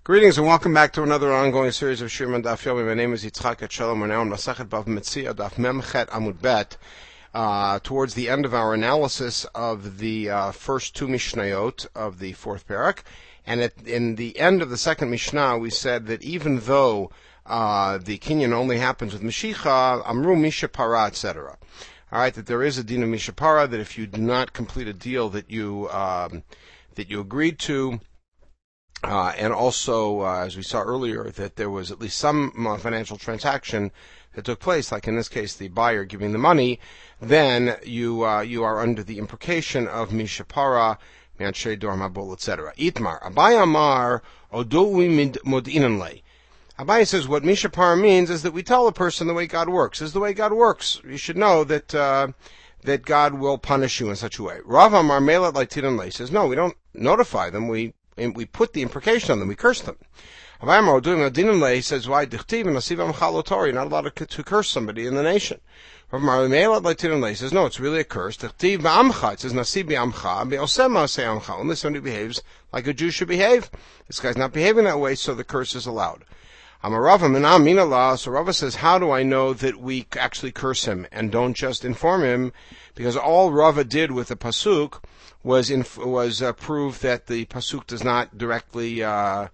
Greetings and welcome back to another ongoing series of Shir Daf Yomi. My name is Yitzchak Shalom. We're now on Masachet Bav Metzia Daf Memchet Amud Bet, towards the end of our analysis of the first two Mishnayot of the fourth parak. And in the end of the second Mishnah, we said that even though the kinyan only happens with Mashicha, Amru Mishapara, etc. All right, that there is a din of Mishapara, that if you do not complete a deal that you agreed to, and also, as we saw earlier, that there was at least some financial transaction that took place, like in this case, the buyer giving the money, then you are under the imprecation of Mishapara, Me'anshei Dor Mabul, etc. Itmar, Abai Amar, Odui Modinanle. Abai says what Mishapara means is that we tell a person the way God works. This is the way God works. You should know that God will punish you in such a way. Rav Amar Melat Laitidanle says, no, we don't notify them, we put the imprecation on them, we curse them. He says, why? You're not allowed to curse somebody in the nation. He says, no, it's really a curse. It says, only somebody behaves like a Jew should behave. This guy's not behaving that way, so the curse is allowed. So Rava says, how do I know that we actually curse him and don't just inform him? Because all Rava did with the pasuk was prove that the pasuk does not directly tell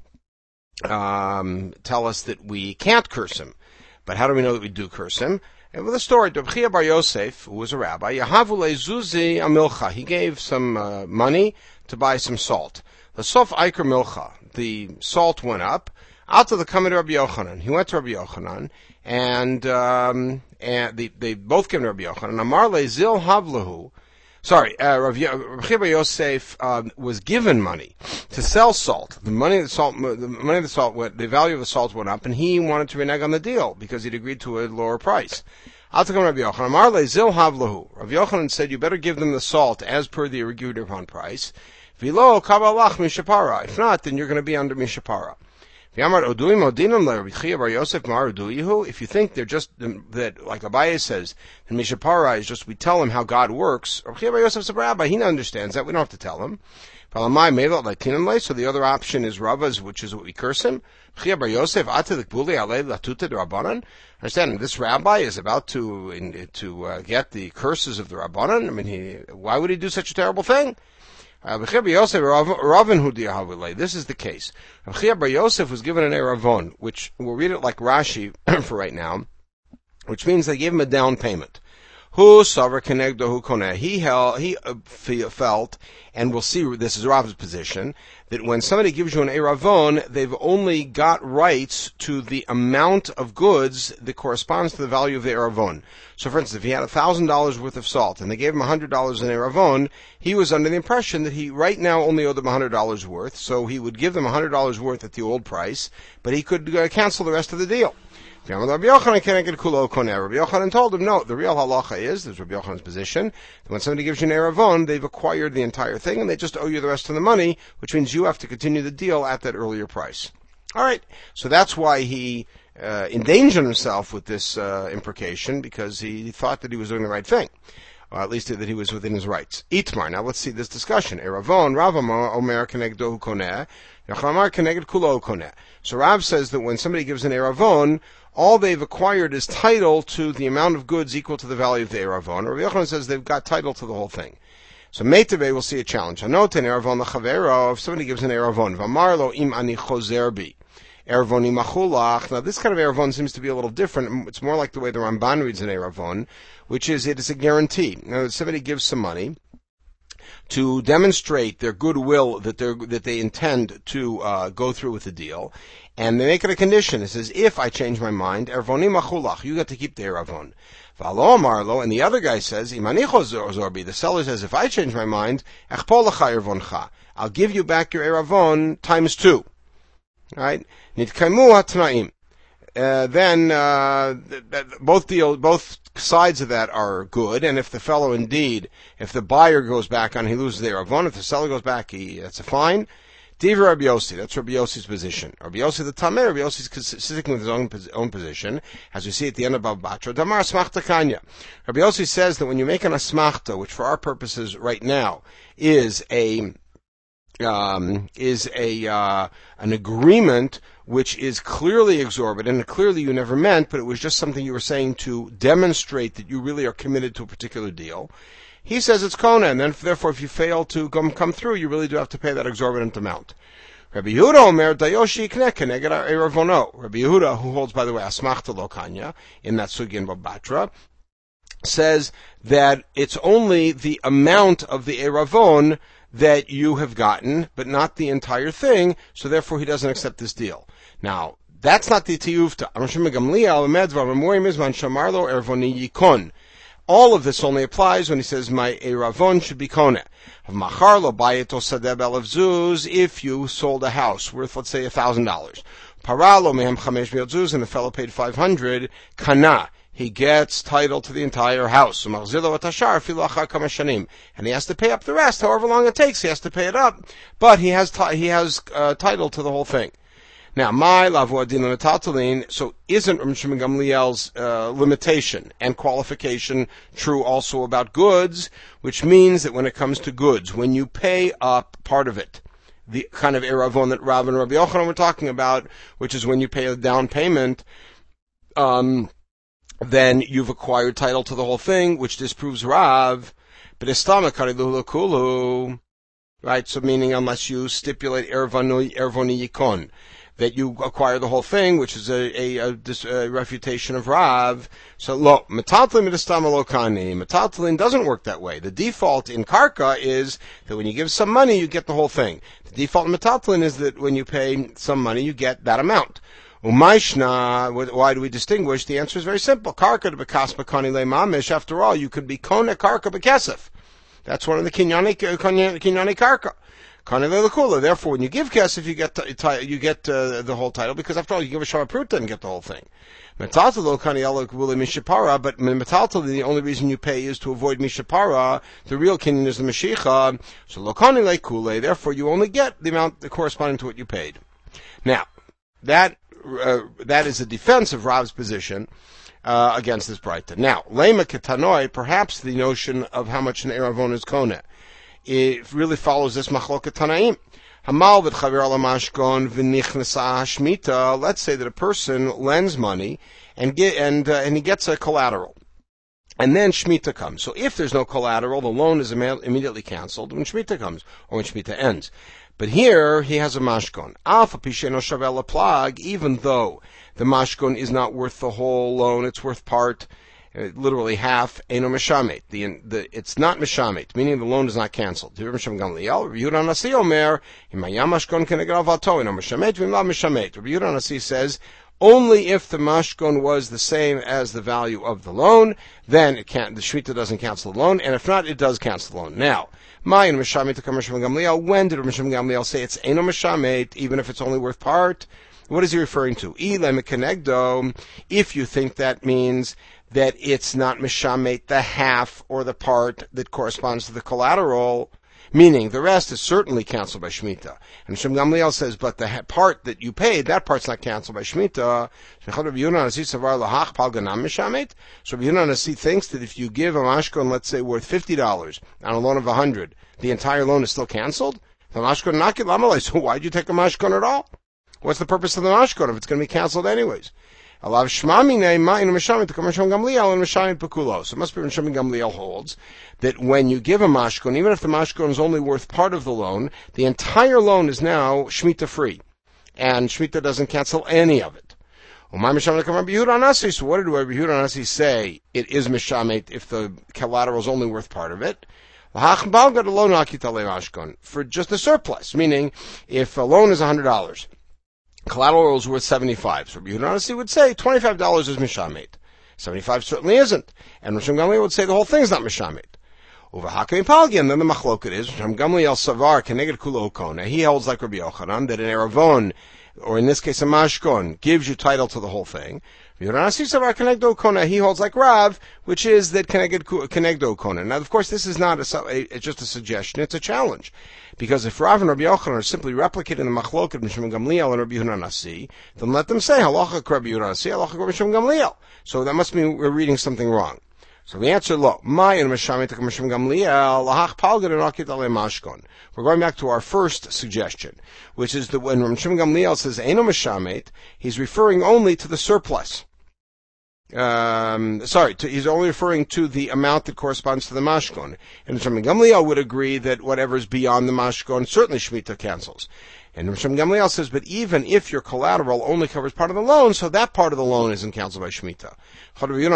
us that we can't curse him. But how do we know that we do curse him? And with a story, Reb Chia bar Yosef, who was a rabbi, Yahavule Zuzi Amilcha, he gave some money to buy some salt. The Sof Iker Milcha, the salt went up. Out of the coming to Rabbi Yochanan. He went to Rabbi Yochanan, and they both came to Rabbi Yochanan. Amarle Zil Havlahu. Sorry, Rav Chia bar Yosef was given money to sell salt. The value of the salt went up, and he wanted to renege on the deal because he'd agreed to a lower price. Out to come Rabbi Yochanan. Amarle Zil Havlahu. Rabbi Yochanan said, you better give them the salt as per the agreed upon price. Vilo kabalach mishapara. If not, then you're going to be under mishapara. If you think they're just that, like Abaye says, and Mishapara is just we tell him how God works, he understands that we don't have to tell him. So the other option is Rava's, which is what we curse him. Understanding this rabbi is about to get the curses of the Rabbanan. I mean, why would he do such a terrible thing? This is the case. Rav Chia bar Yosef was given an eravon, which we'll read it like Rashi for right now, which means they gave him a down payment. He felt, and we'll see, this is Rav's position, that when somebody gives you an eravon, they've only got rights to the amount of goods that corresponds to the value of the eravon. So for instance, if he had $1,000 worth of salt, and they gave him $100 in eravon, he was under the impression that he right now only owed them $100 worth, so he would give them $100 worth at the old price, but he could cancel the rest of the deal. Rabbi Yochanan told him, no, the real halacha is, there's Rabbi Yochanan's position, that when somebody gives you an eravon, they've acquired the entire thing, and they just owe you the rest of the money, which means you have to continue the deal at that earlier price. Alright, so that's why he endangered himself with this imprecation, because he thought that he was doing the right thing. Or at least that he was within his rights. Itmar, now let's see this discussion. Eravon, Rav Amar, Omer Kenegdo Koneh, Yachamar Keneged Kulo Koneh. So Rav says that when somebody gives an eravon, all they've acquired is title to the amount of goods equal to the value of the eravon. Rabbi Yochanan says they've got title to the whole thing. So Meitave will see a challenge. Anoten eravon l'chavero, if somebody gives an eravon, Vamarlo im ani chozer bi. Eravoni machulach. Now this kind of eravon seems to be a little different. It's more like the way the Ramban reads an eravon, which is it is a guarantee. Now if somebody gives some money to demonstrate their goodwill that they intend to go through with the deal, and they make it a condition. It says, if I change my mind, ervoni machulach, you got to keep the eravon. V'alo amarlo, and the other guy says, imanicho zorbi, the seller says, if I change my mind, echpol lecha ervoncha, I'll give you back your eravon times 2. Right? Nitkaimu hatnaim. Then both sides of that are good, and if the fellow if the buyer goes back on, he loses the eravon. If the seller goes back, that's a fine. Diva Rabbi Yossi, that's Rabbi Yossi's position. Rabbi Yossi the Tameh, Rabbi Yossi's sitting with his own position, as we see at the end of Bava Batra. Damar Asmachta Kanya. Rabbi Yossi says that when you make an asmachta, which for our purposes right now is a is an agreement which is clearly exorbitant and clearly you never meant, but it was just something you were saying to demonstrate that you really are committed to a particular deal. He says it's kona, and then therefore if you fail to come through, you really do have to pay that exorbitant amount. Rabbi Yehuda Omer Dayoshi Ikne Keneged Eravono. Rabbi Yehuda, who holds, by the way, Asmachta Lo Kanya in that sugi in Babatra, says that it's only the amount of the Eravon that you have gotten, but not the entire thing, so therefore he doesn't accept this deal. Now, that's not the Tiyuvta. All of this only applies when he says, my Eravon should be Kone. If you sold a house worth, let's say, $1,000. Paralo mehem chamesh miot zuz, and the fellow paid 500, kana. He gets title to the entire house. And he has to pay up the rest, however long it takes. He has to pay it up, but he has title to the whole thing. Now, my lavu adin l'metaltalin, so isn't Rav Shimon Gamliel's limitation and qualification true also about goods, which means that when it comes to goods, when you pay up part of it, the kind of eravon that Rav and Rabbi Yochanan were talking about, which is when you pay a down payment, then you've acquired title to the whole thing, which disproves Rav. But right? So meaning unless you stipulate ervoni yikon, that you acquire the whole thing, which is a refutation of Rav. So lo metaltalin midastama lo kani. Metaltalin doesn't work that way. The default in karka is that when you give some money, you get the whole thing. The default in metaltalin is that when you pay some money, you get that amount. Umayshna, why do we distinguish? The answer is very simple. Karka bekas bakani le mamish. After all, you could be kone karka bekesef. That's one of the kinyani karka. Therefore, when you give kesef, you get the whole title, because after all, you give a shavapruta and get the whole thing. But metaltal, the only reason you pay is to avoid mishapara. The real kinyan is the mashicha. So lokani lekule. Therefore, you only get the amount corresponding to what you paid. Now, that is a defense of Rav's position against this Braita. Now, lema ketanoi, perhaps the notion of how much an eravon is kone, it really follows this machloket tanaim. Hamal v'chaver ala mashkon v'nichnesa shmita. Let's say that a person lends money and he gets a collateral, and then shmita comes. So if there's no collateral, the loan is immediately canceled when shmita comes or when shmita ends. But here he has a mashkon. Alpha pisheno shavel plag, even though the mashkon is not worth the whole loan, it's worth part. Literally half, eno mishamet. It's not mishamet, meaning the loan is not canceled. Rabbi Yehuda Nasi Omer, Rabbi Yehuda Nasi says, only if the mashkon was the same as the value of the loan, then the shmita doesn't cancel the loan, and if not, it does cancel the lown. Now, when did Rabbi Gamliel say it's eno mishamet, even if it's only worth part? What is he referring to? If you think that means that it's not mishamet the half or the part that corresponds to the collateral, meaning the rest is certainly canceled by Shemitah. And Shem Gamliel says, but the part that you paid, that part's not canceled by Shemitah. So Rabbi Yehuda Nasi thinks that if you give a mashkon, let's say, worth $50 on a loan of $100, the entire loan is still canceled? The mashkon nakit lamalei. So why'd you take a mashkon at all? What's the purpose of the mashkon if it's going to be canceled anyways? So it must be when Shimon Gamliel holds that when you give a mashkon, even if the mashkon is only worth part of the loan, the entire loan is now shmita free, and shmita doesn't cancel any of it. So what did Rabbi Yehuda Nasi say? It is mishamet if the collateral is only worth part of it. For just a surplus, meaning if a loan is $100. Collateral is worth $75. So Rabbi Yehuda Nasi would say $25 is mishamet. $75 certainly isn't. And Rosh Gamliel would say the whole thing is not mishamet. Over Hakim Palgi, and then the machloket is Rosh Gamliel Savar Keneged Kulo Kona. He holds like Rabbi Yochanan that an eravon, or in this case a mashkon, gives you title to the whole thing. Yehuda Nasi Savar Kenegdo Kona. He holds like Rav, which is that Kenegdo Kona. Now, of course, this is not it's just a suggestion; it's a challenge. Because if Rav and Rabbi Yochanan are simply replicating the machloket of Shimon Gamliel and Rabbi Yehuda Nasi, then let them say halacha Rabbi Yehuda Nasi, halacha Rabbi Shimon Gamliel. So that must mean we're reading something wrong. So the answer, lo. We're going back to our first suggestion, which is that when Rav Shimon Gamliel says Eino Meshamet, he's referring only to the surplus. He's only referring to the amount that corresponds to the mashkon. And Rav Shimon Gamliel would agree that whatever is beyond the mashkon, certainly Shemitah cancels. And Rav Shimon Gamliel says, but even if your collateral only covers part of the loan, so that part of the loan isn't canceled by Shemitah. So obviously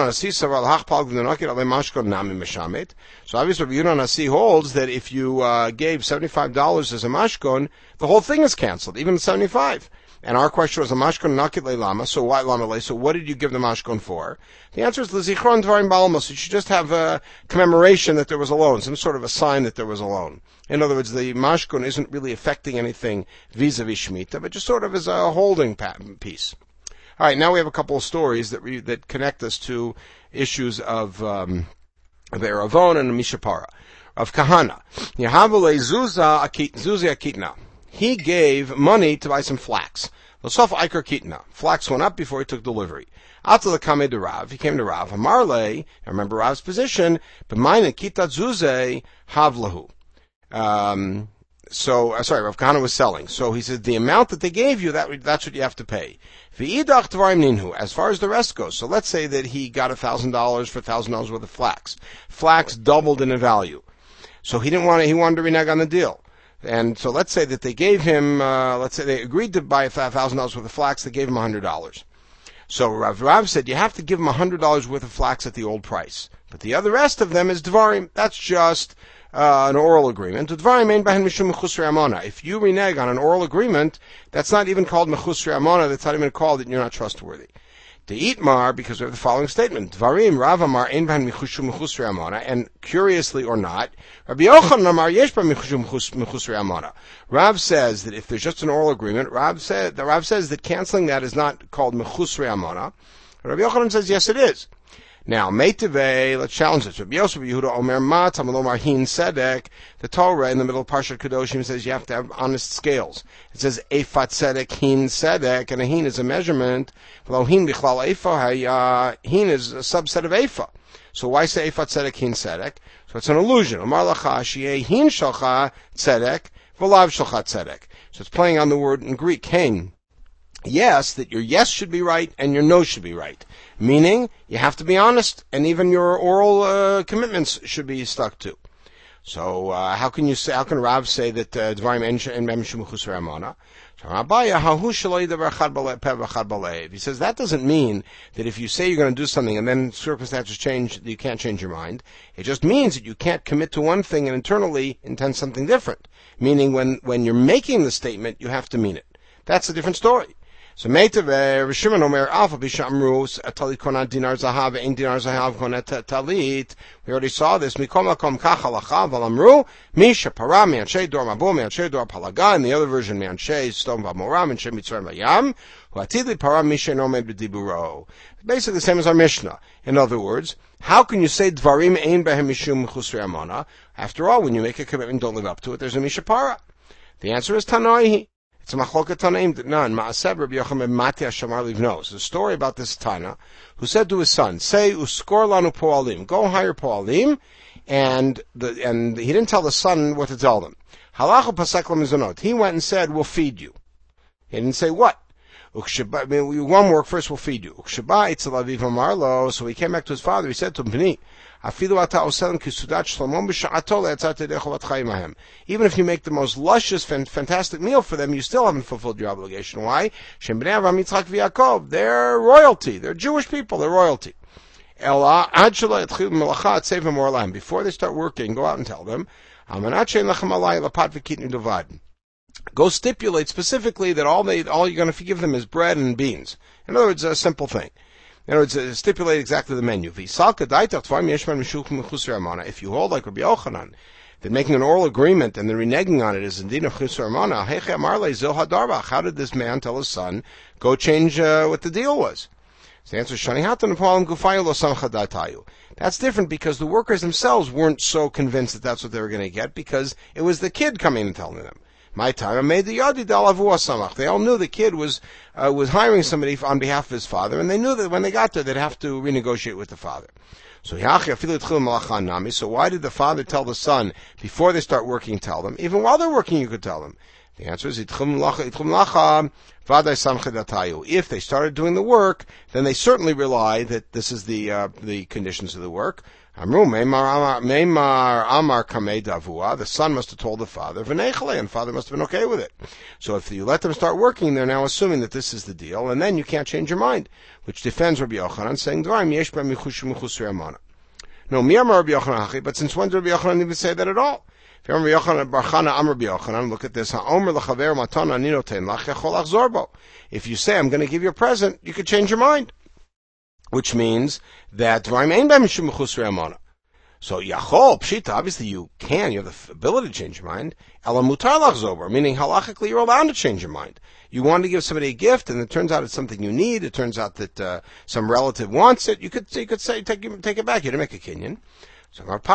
Rabbi Yehuda Nasi holds that if you gave $75 as a mashkon, the whole thing is canceled, even $75. And our question was, a mashkon nakit le'lama, so why lama le? So what did you give the mashkon for? The answer is l'zichron dvarim balmos. You should just have a commemoration that there was a loan, some sort of a sign that there was a loan. In other words, the mashkon isn't really affecting anything vis-a-vis Shemitah, but just sort of as a holding piece. All right, now we have a couple of stories that connect us to issues of Eravon and Mishapara. Of Kahana. Yahavale Zuzi Akitna. He gave money to buy some flax. L'sof Iker Kitna. Flax went up before he took delivery. After the Kameh de Rav, he came to Rav. Amarle, I remember Rav's position, B'mayne Kitat Zuze Havlahu. Rav Kahana was selling. So he said, the amount that they gave you, that's what you have to pay. V'idach Dvarim Ninhu, as far as the rest goes. So let's say that he got $1,000 for $1,000 worth of flax. Flax doubled in value. So he wanted to renege on the deal. And so let's say that they gave him, let's say they agreed to buy $1,000 worth of flax, they gave him $100. So Rav said, you have to give him $100 worth of flax at the old price. But the other rest of them is Dvarim. That's just an oral agreement. If you renege on an oral agreement, that's not even called Mechusri Amona, that's not even called that you're not trustworthy. To Itmar, because we have the following statement, Dvarim Rav Amar ein b'hen mechusri amona, and curiously or not, Rabbi Yochanan Amar yesh b'hen mechusri amona. Rav says that if there's just an oral agreement, Rav says that canceling that is not called mechusri amona. Rabbi Yochanan says yes, it is. Now, Meiteve, let's challenge this. Rabbi Yosef Yehuda Omer Ma Tamalomar Hin Sedek. The Torah in the middle of Parshat Kedoshim says you have to have honest scales. It says Eifat Sedek Hin Sedek, and a hin is a measurement. Below Hin Bichlal Eifa, hin is a subset of Eifa. So why say Eifat Sedek Hin Sedek? So it's an illusion. Omar Lacha Shiei Hin Shalcha Sedek V'lav Shalcha Sedek. So it's playing on the word in Greek, Hin. Yes, that your yes should be right and your no should be right. Meaning, you have to be honest, and even your oral commitments should be stuck to. So, how can Rav say that Dvarim en Mishum Mechusri Amona? He says that doesn't mean that if you say you're going to do something and then circumstances change, you can't change your mind. It just means that you can't commit to one thing and internally intend something different. Meaning, when you're making the statement, you have to mean it. That's a different story. So Meitav Rishimon Omer Alpha Bishamru Talit Konat Dinar Zahav Ein Dinar Zahav Konat Talit. We already saw this. Mikom Makom Kach Halacha Valamru Misha Para Me'anshei Dor Mabo Me'anshei Dor Palaga. In the other version, Me'anshei Stom Vamoram and Shem Mitzvah Vayam Hu Atidli Para Misha Nomed B'Diburo. Basically the same as our Mishnah. In other words, how can you say Dvarim Ein Behem Mishum Chusri Amona? After all, when you make a commitment, don't live up to it. There's a Misha Para. The answer is Tanoi. It's a machloket Tanaim that none. Ma'aseh Rabbi Yochanan Mati Hashamar Livno. It's a story about this Tana who said to his son, "Say uskor lanu poalim. Go hire poalim," and he didn't tell the son what to tell them. Halachu pasek lemizonot. He went and said, "We'll feed you." He didn't say what. We won't work first. We'll feed you. So he came back to his father. He said to him, "B'ni, even if you make the most luscious, fantastic meal for them, you still haven't fulfilled your obligation. Why? They're royalty. They're Jewish people. They're royalty. Before they start working, go out and tell them, go stipulate specifically that all you're going to give them is bread and beans. In other words, a simple thing. In other words, stipulate exactly the menu. If you hold like Rabbi Yochanan, that making an oral agreement and then reneging on it is indeed a chusur amana, how did this man tell his son, go change what the deal was? So the answer is, that's different because the workers themselves weren't so convinced that that's what they were going to get, because it was the kid coming and telling them. My time, I made the yadi dalavu samach. They all knew the kid was hiring somebody on behalf of his father, and they knew that when they got there, they'd have to renegotiate with the father. So why did the father tell the son before they start working, tell them? Even while they're working, you could tell them. The answer is, if they started doing the work, then they certainly rely that this is the conditions of the work. The son must have told the father, and the father must have been okay with it. So if you let them start working, they're now assuming that this is the deal, and then you can't change your mind, which defends Rabbi Yochanan, saying, no, but since when did Rabbi Yochanan even say that at all? Look at this. If you say, I'm going to give you a present, you could change your mind. Which means that so Yachol, Pshita, obviously you can, you have the ability to change your mind. Meaning halachically you're allowed to change your mind. You want to give somebody a gift and it turns out it's something you need, it turns out that some relative wants it, you could say take it back, you didn't make a kinyan. So the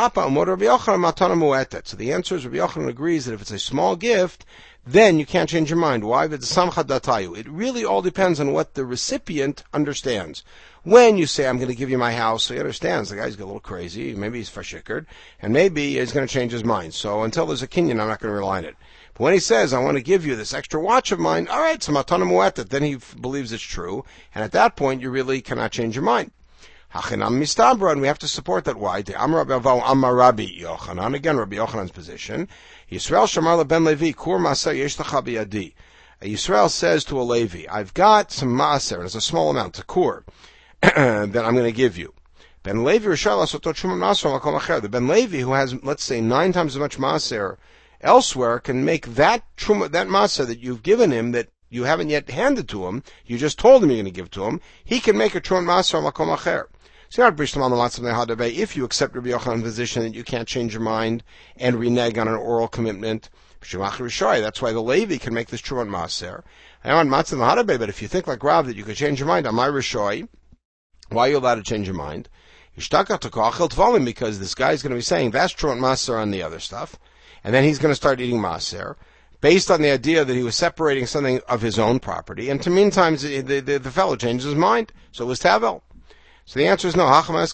answer is Rabbi Yochanan agrees that if it's a small gift, then you can't change your mind. Why? It really all depends on what the recipient understands. When you say, I'm going to give you my house, so he understands the guy's a little crazy, maybe he's fashikard, and maybe he's going to change his mind. So until there's a kinyan, I'm not going to rely on it. But when he says, I want to give you this extra watch of mine, all right, so matana mu'etet, then he believes it's true, and at that point you really cannot change your mind. Hachinam mistabra, and we have to support that. Why? The Amar Rabbi Yochanan, again Rabbi Yochanan's position. Yisrael Shamar ben Levi, Kur Maser Yesh Lecha Biyadi. Yisrael says to a Levi, I've got some Maser, and it's a small amount, a Kur, that I'm going to give you. Ben Levi Rishal Asotot Shumam Maser Makom Acher. The Ben Levi, who has, let's say, 9 times as much Maser elsewhere, can make that Maser that you've given him, that you haven't yet handed to him, you just told him you're going to give to him, he can make a Truman Maser Makom Acher. If you accept Rabbi Yochanan's position that you can't change your mind and renege on an oral commitment, that's why the Levi can make this Truman Maser. But if you think like Rav that you could change your mind on my Rishoi, why are you allowed to change your mind? Because this guy's going to be saying that's Truman Maser on the other stuff, and then he's going to start eating Maser, based on the idea that he was separating something of his own property, and to meantime the fellow changes his mind, so it was Tavel. So the answer is no.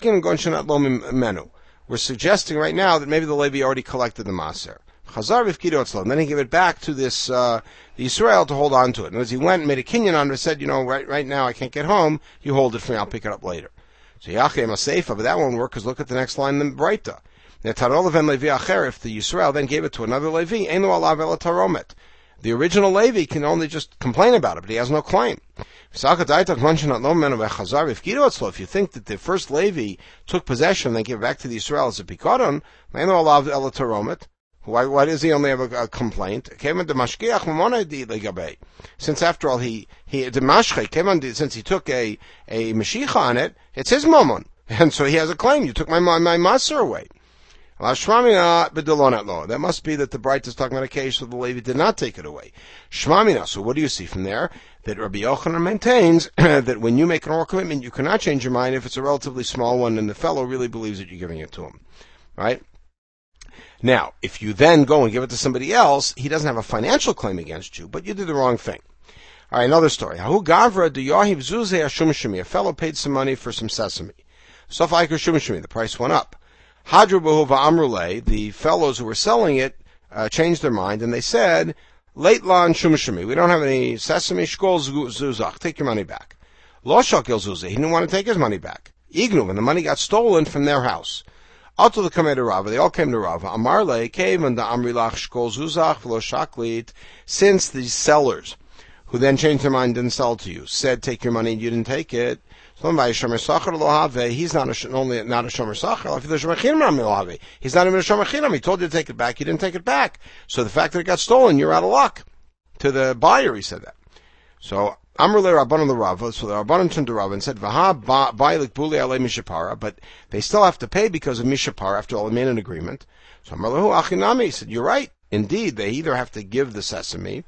We're suggesting right now that maybe the Levi already collected the Maser. And then he gave it back to this the Yisrael to hold on to it. And as he went and made a kinyan on it, said, right now I can't get home, you hold it for me, I'll pick it up later. So Yachem Aseifa, but that won't work, because look at the next line in the Breita. If the Yisrael then gave it to another Levi, the original Levi can only just complain about it, but he has no claim. If you think that the first Levi took possession and then gave it back to the Yisrael as a pikaron, why does he only have a complaint? Since after all, since he took a Mashiach on it, it's his mammon. And so he has a claim. You took my maser away. That must be that the Bright is talking about a case where the Levi did not take it away. Shmamina. So what do you see from there? That Rabbi Yochanan maintains that when you make an oral commitment, you cannot change your mind if it's a relatively small one and the fellow really believes that you're giving it to him. Right? Now, if you then go and give it to somebody else, he doesn't have a financial claim against you, but you did the wrong thing. All right, another story. A fellow paid some money for some sesame. The price went up. Hadru Amrule, the fellows who were selling it, changed their mind, and they said, Late lan shumashimi, we don't have any sesame, shkol zuzach, take your money back. Lo shakil zuzah, he didn't want to take his money back. Ignu, and the money got stolen from their house. Alto the Kamei to Rava, they all came to Rava. Amarle came and the Amrilach shkol zuzach v'lo shaklit, since the sellers, who then changed their mind and didn't sell to you, said take your money and you didn't take it, he's not not a shomer sachar. He's not even a shomer chinam. He told you to take it back. You didn't take it back. So the fact that it got stolen, you're out of luck. To the buyer, he said that. So Amrulei Rabbanon the Rava. So the Rabbanon turned to Rava and said, "Vaha bailik buli alei mishapara," but they still have to pay because of mishapara. After all, they made an agreement. So Amrulei Achinami said, "You're right. Indeed, they either have to give the sesame,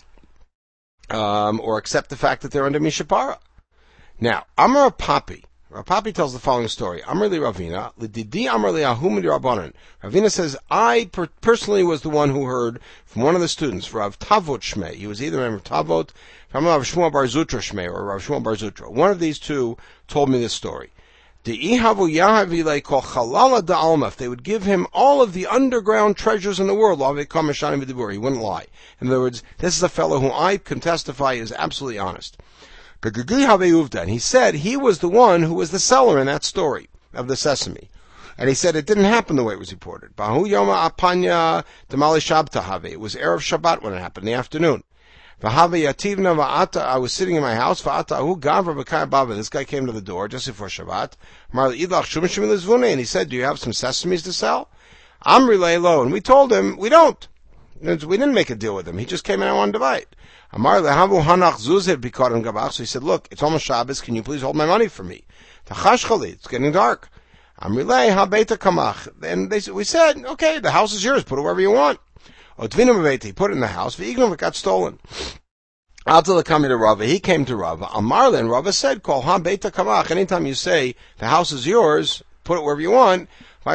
or accept the fact that they're under mishapara." Now, Amar Papi tells the following story. Amar li Ravina, l'didi Amar li Ahumid Rabbanan. Ravina says, I personally was the one who heard from one of the students, Rav Tavot Shmei. He was either Rav Tavot, Rav Shmuel Bar Zutra Shmei, or Rav Shmuel Bar Zutra. One of these two told me this story. If they would give him all of the underground treasures in the world, he wouldn't lie. In other words, this is a fellow who I can testify is absolutely honest. And he said he was the one who was the seller in that story of the sesame. And he said it didn't happen the way it was reported. It was Erev Shabbat when it happened, in the afternoon. I was sitting in my house. This guy came to the door just before Shabbat. And he said, do you have some sesames to sell? Amri lo. And we told him, we don't. We didn't make a deal with him. He just came in and wanted to buy it. So he said, look, it's almost Shabbos. Can you please hold my money for me? It's getting dark. And we said, okay, the house is yours. Put it wherever you want. He put it in the house. It got stolen. To Rava. He came to Rava. Amarle, and Rava said, Kol ha beita kamach. Anytime you say the house is yours, put it wherever you want.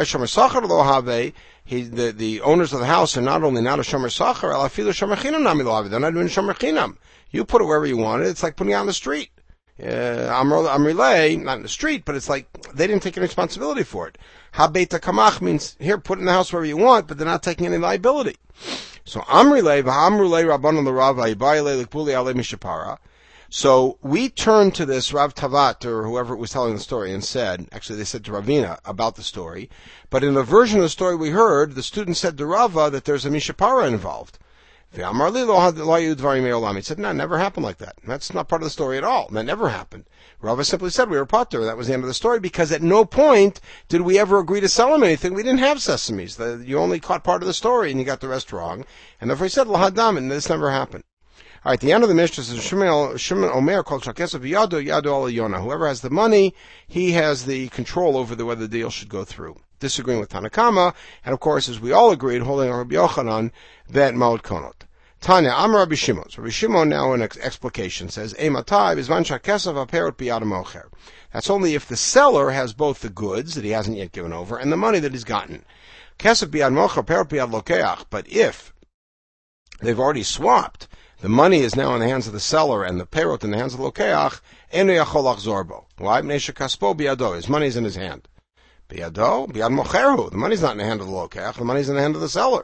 The owners of the house are not only not a shomer sachar, they're not doing shomer chinam. You put it wherever you want. It's like putting it on the street. Amrile, not in the street, but it's like they didn't take any responsibility for it. Ha beita kamach means here, put it in the house wherever you want, but they're not taking any liability. So Amrile, Rabbanon l'Rava, Ibayile l'Kpuli ale mishapara. So we turned to this Rav Tavat, or whoever was telling the story, and said, actually they said to Ravina about the story, but in the version of the story we heard, the student said to Rava that there's a mishapara involved. He said, no, it never happened like that. That's not part of the story at all. That never happened. Rava simply said we were potter. That was the end of the story, because at no point did we ever agree to sell him anything. We didn't have sesames. You only caught part of the story and you got the rest wrong. And therefore he said, lahadam, and this never happened. All right, the end of the Mishnah says, Shimon Omer called Shakesov Yado Yado Yonah. Whoever has the money, he has the control over whether the deal should go through. Disagreeing with Tanakama, and of course, as we all agreed, holding on Rabbi Yochanan, that Maot Konot. Tanya, Amar Rabbi Shimon. So Rabbi Shimon now in explication says, Eimatai, Bizman Shakesov Aperot Biyad Mocher. That's only if the seller has both the goods that he hasn't yet given over and the money that he's gotten. Kesef Biyad Mocher, Perot Biyad Lokeach. But if they've already swapped, the money is now in the hands of the seller and the perot in the hands of the Lokeach, Eno Yachol Achzorbo. Why? Mnei Shekaspo Biyado. His money's in his hand. Biyado? Biyad Mocherhu. The money's not in the hand of the Lokeach. The money's in the hand of the seller.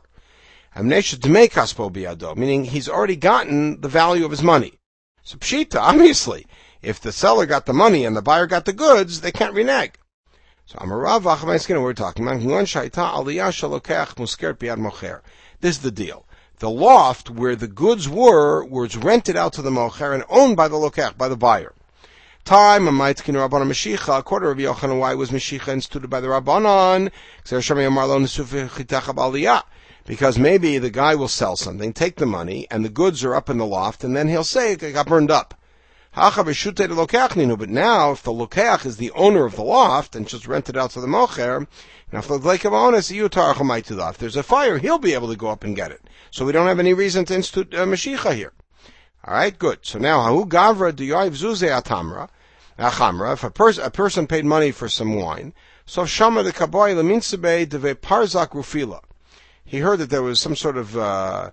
Meaning he's already gotten the value of his money. So pshita, obviously, if the seller got the money and the buyer got the goods, they can't renege. So Amarav Achamaiskin, we're talking about this is the deal. The loft where the goods was rented out to the mocher and owned by the lokech, by the buyer. Time, Amaitkin Rabbanon Meshicha, a quarter of Yochanan, why was Meshicha instituted by the Rabbanon? Because maybe the guy will sell something, take the money, and the goods are up in the loft, and then he'll say it got burned up. But now, if the lokeach is the owner of the loft and just rented out to the mocher, now if there's a fire, he'll be able to go up and get it. So we don't have any reason to institute Mashiach here. Alright, good. So now, if a person paid money for some wine, so Shama the Kaboy Leminsabe deve Parzak Rufila. He heard that there was some sort of that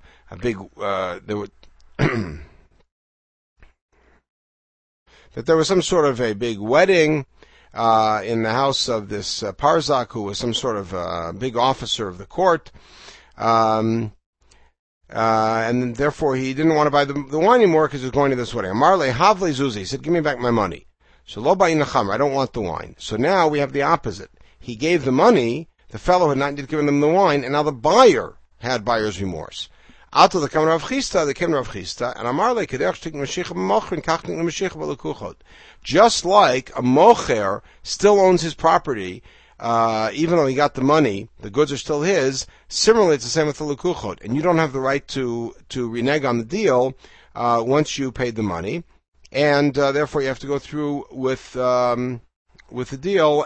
there was some sort of a big wedding in the house of this Parzak, who was some sort of big officer of the court, and therefore he didn't want to buy the wine anymore because he was going to this wedding. Marle Havle Zuzi, he said, "Give me back my money." So Lo Ba'in Chamer, I don't want the wine. So now we have the opposite. He gave the money. The fellow had not yet given them the wine, and now the buyer had buyer's remorse. Out of the Kamer of Chisda, they came to Rav Chisda, and Amarle Kedech Shtik Mashiach B'Mocher and Kachnik Mashiach B'Lekuchot. Just like a mocher still owns his property, even though he got the money, the goods are still his. Similarly, it's the same with the Lekuchot, and you don't have the right to renege on the deal once you paid the money, and therefore you have to go through with the deal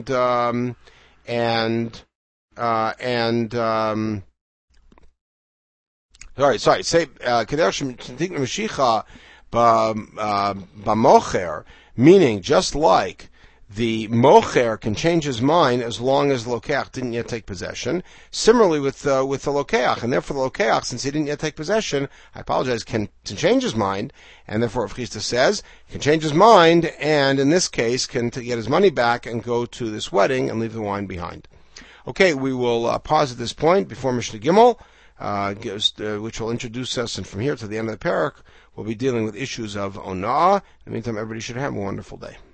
say meaning just like the mocher can change his mind as long as the lokeach didn't yet take possession. Similarly with the lokeach, and therefore the lokeach, since he didn't yet take possession, I apologize, can change his mind, and therefore Rav Chisda says, can change his mind, and in this case, can get his money back and go to this wedding and leave the wine behind. Okay, we will pause at this point before Mishnah Gimel, which will introduce us, and from here to the end of the parak, we'll be dealing with issues of ona'ah. In the meantime, everybody should have a wonderful day.